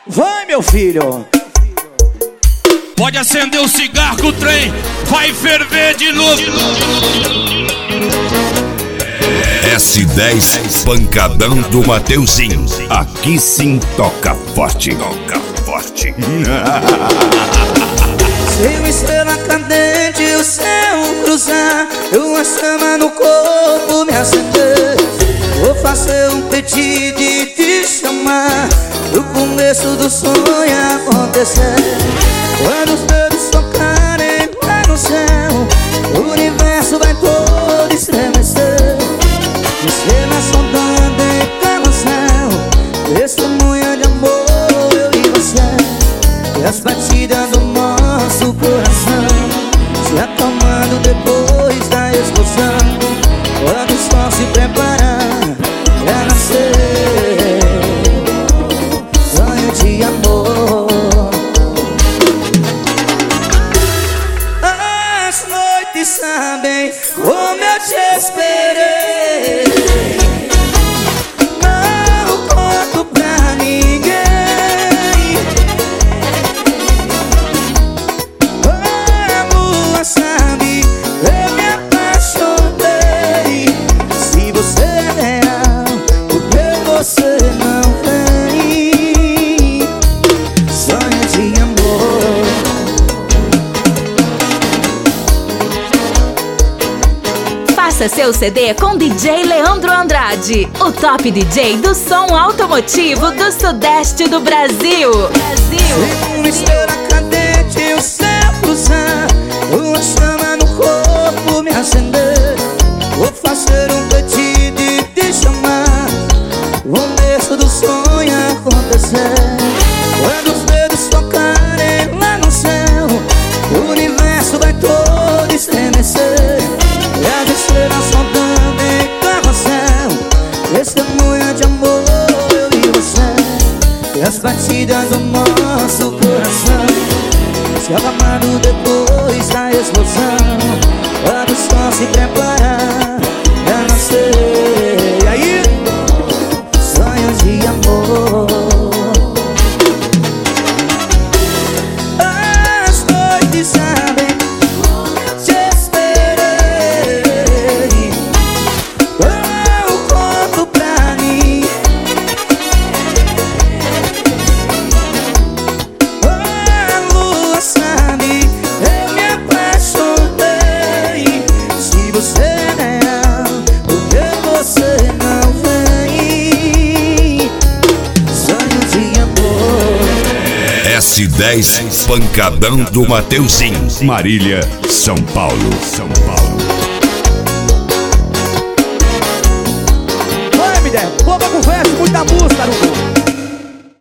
Vai, meu filho. Pode acender o cigarro que o trem vai ferver de novo. S10 Pancadão do Mateuzinho. Aqui sim toca forte. Toca forte. Se uma estrela cadente o céu cruzar, uma chama no corpo me acender, vou fazer um pedido e te chamar pro começo do sonho acontecer. Quando os dedos tocarem lá no céu, o universo vai todo estremecer. Estrelas sondando em carrossel, testemunha de amor, eu e você. E as batidas do nosso coração se acalmando depois da explosão. Quando o sol se preparar pra nascer, sonho de amor. As noites sabem como eu te esperei. Não conto pra ninguém. A lua sabe, eu me apaixonei. Se você é real, por que você não vem? Sonho de amor. Faça seu CD com DJ Leandro Andrade, o top DJ do som automotivo do sudeste do Brasil. Se uma estrela cadente o céu cruzar, uma chama no corpo me acender, vou fazer um pedido e te chamar, o começo do sonho acontecer. Quando os dedos tocarem lá no céu, o universo vai todo estremecer. E as estrelas sondando em carrossel, testemunha de amor, eu e você. E as batidas do nosso coração se acalmando depois da explosão. Quando o sol se preparar pra nascer, e aí? Sonhos de amor. As noites sabem como eu te esperei. Eu conto pra mim. A lua sabe, eu me apaixonei. Se você é real, por que você não vem? Sonho de amor. S10 Pancadão do Mateuzinho. Marília, São Paulo. São Paulo. Vai, me der, pouca conversa, muita música no mundo.